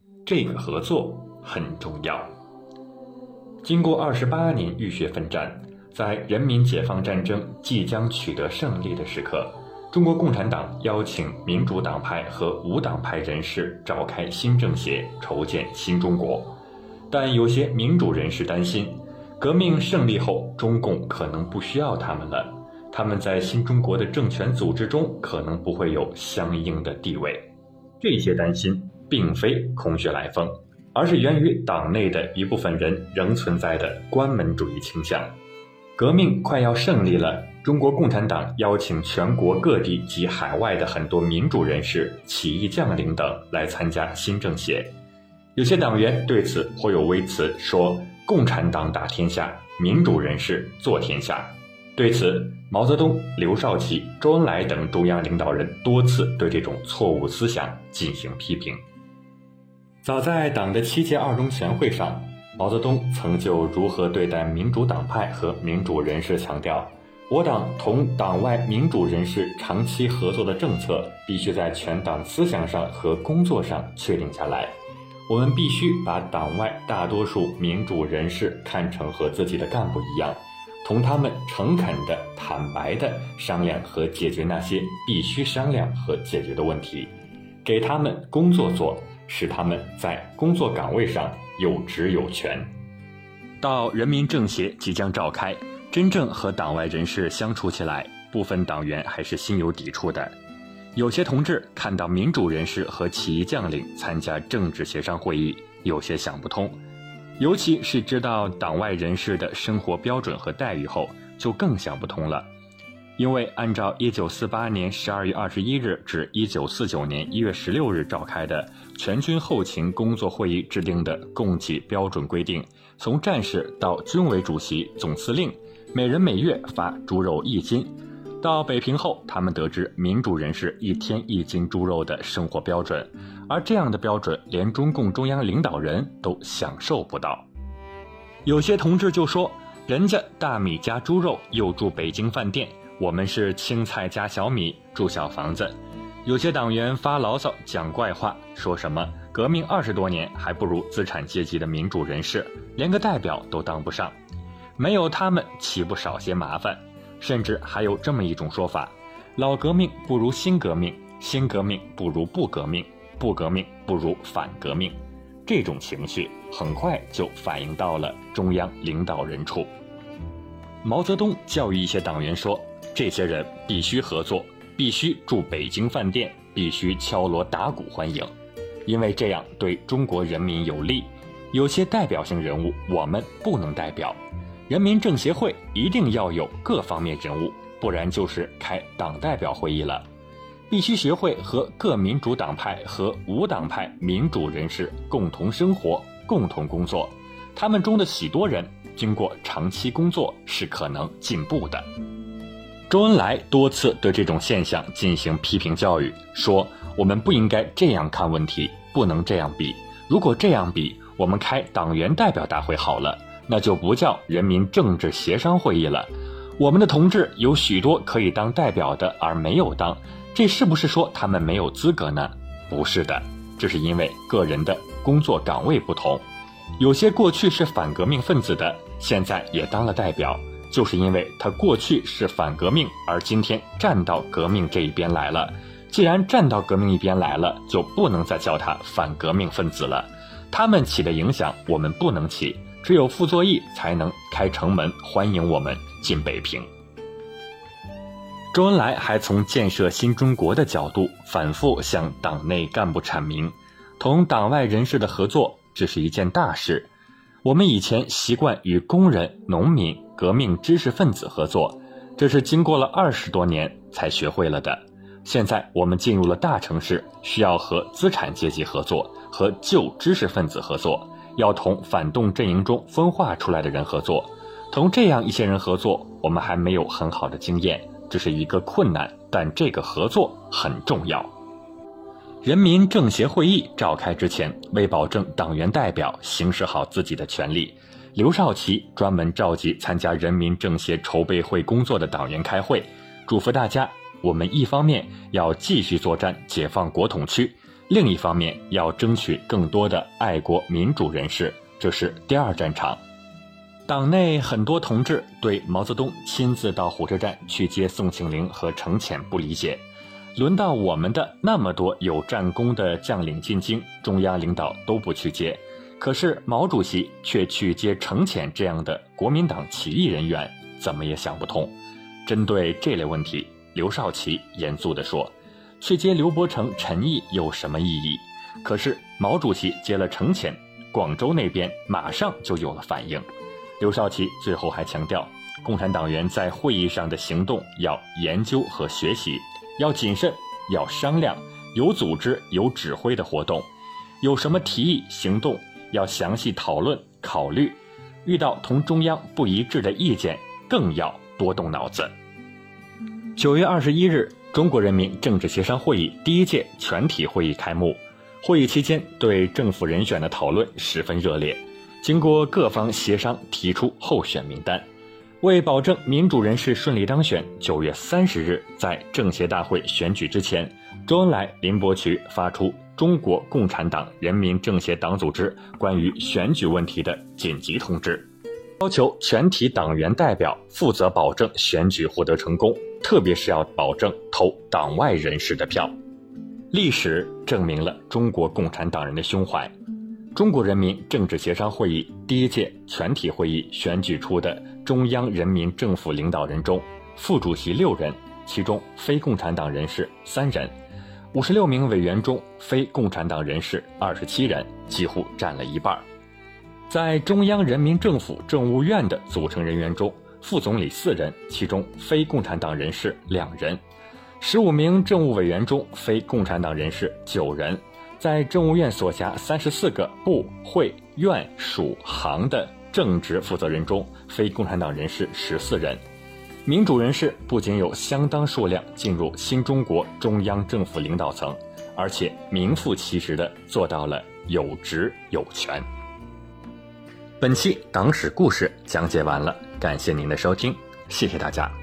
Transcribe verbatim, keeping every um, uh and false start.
这个合作很重要。经过二十八年浴血奋战，在人民解放战争即将取得胜利的时刻，中国共产党邀请民主党派和无党派人士召开新政协，筹建新中国。但有些民主人士担心，革命胜利后，中共可能不需要他们了，他们在新中国的政权组织中可能不会有相应的地位。这些担心并非空穴来风，而是源于党内的一部分人仍存在的关门主义倾向。革命快要胜利了，中国共产党邀请全国各地及海外的很多民主人士、起义将领等来参加新政协。有些党员对此颇有微词，说共产党打天下，民主人士做天下。对此，毛泽东、刘少奇、周恩来等中央领导人多次对这种错误思想进行批评。早在党的七届二中全会上，毛泽东曾就如何对待民主党派和民主人士强调，我党同党外民主人士长期合作的政策必须在全党思想上和工作上确定下来。我们必须把党外大多数民主人士看成和自己的干部一样，同他们诚恳的、坦白的商量和解决那些必须商量和解决的问题，给他们工作做，使他们在工作岗位上有职有权。到人民政协即将召开，真正和党外人士相处起来，部分党员还是心有抵触的。有些同志看到民主人士和起义将领参加政治协商会议，有些想不通，尤其是知道党外人士的生活标准和待遇后，就更想不通了。因为按照一九四八年十二月二十一日至一九四九年一月十六日召开的全军后勤工作会议制定的供给标准规定，从战士到军委主席、总司令，每人每月发猪肉一斤。到北平后，他们得知民主人士一天一斤猪肉的生活标准，而这样的标准连中共中央领导人都享受不到。有些同志就说，人家大米加猪肉又住北京饭店，我们是青菜加小米住小房子。有些党员发牢骚讲怪话，说什么革命二十多年还不如资产阶级的民主人士，连个代表都当不上，没有他们岂不少些麻烦。甚至还有这么一种说法，老革命不如新革命，新革命不如不革命，不革命不如反革命。这种情绪很快就反映到了中央领导人处。毛泽东教育一些党员说，这些人必须合作，必须住北京饭店，必须敲锣打鼓欢迎，因为这样对中国人民有利。有些代表性人物我们不能代表，人民政协会一定要有各方面人物，不然就是开党代表会议了。必须学会和各民主党派和无党派民主人士共同生活、共同工作，他们中的许多人经过长期工作是可能进步的。周恩来多次对这种现象进行批评教育，说我们不应该这样看问题，不能这样比，如果这样比，我们开党员代表大会好了，那就不叫人民政治协商会议了。我们的同志有许多可以当代表的而没有当，这是不是说他们没有资格呢？不是的，这是因为个人的工作岗位不同。有些过去是反革命分子的，现在也当了代表，就是因为他过去是反革命，而今天站到革命这一边来了。既然站到革命一边来了，就不能再叫他反革命分子了。他们起的影响我们不能起，只有傅作义才能开城门欢迎我们进北平。周恩来还从建设新中国的角度反复向党内干部阐明，同党外人士的合作这是一件大事。我们以前习惯与工人、农民、革命知识分子合作，这是经过了二十多年才学会了的。现在我们进入了大城市，需要和资产阶级合作，和旧知识分子合作，要同反动阵营中分化出来的人合作。同这样一些人合作，我们还没有很好的经验，这是一个困难，但这个合作很重要。人民政协会议召开之前，为保证党员代表行使好自己的权利，刘少奇专门召集参加人民政协筹备会工作的党员开会，嘱咐大家，我们一方面要继续作战解放国统区， 另一方面要争取更多的爱国民主人士，这是第二战场。党内很多同志对毛泽东亲自到火车站去接宋庆龄和程潜不理解，轮到我们的那么多有战功的将领进京，中央领导都不去接，可是毛主席却去接程潜这样的国民党起义人员，怎么也想不通。针对这类问题，刘少奇严肃地说，去接刘伯承、陈毅有什么意义？可是毛主席接了程潜，广州那边马上就有了反应。刘少奇最后还强调，共产党员在会议上的行动要研究和学习，要谨慎，要商量，有组织有指挥的活动，有什么提议行动要详细讨论考虑，遇到同中央不一致的意见更要多动脑子。九月二十一日，中国人民政治协商会议第一届全体会议开幕。会议期间对政府人选的讨论十分热烈，经过各方协商提出候选名单。为保证民主人士顺利当选，九月三十日在政协大会选举之前，周恩来、林伯渠发出中国共产党人民政协党组织关于选举问题的紧急通知，要求全体党员代表负责保证选举获得成功，特别是要保证投党外人士的票。历史证明了中国共产党人的胸怀。中国人民政治协商会议第一届全体会议选举出的中央人民政府领导人中，副主席六人，其中非共产党人士三人，五十六名委员中非共产党人士二十七人，几乎占了一半。在中央人民政府政务院的组成人员中，副总理四人，其中非共产党人士两人，十五名政务委员中非共产党人士九人，在政务院所辖三十四个部会院属行的正职负责人中，非共产党人士十四人。民主人士不仅有相当数量进入新中国中央政府领导层，而且名副其实地做到了有职有权。本期党史故事讲解完了，感谢您的收听，谢谢大家。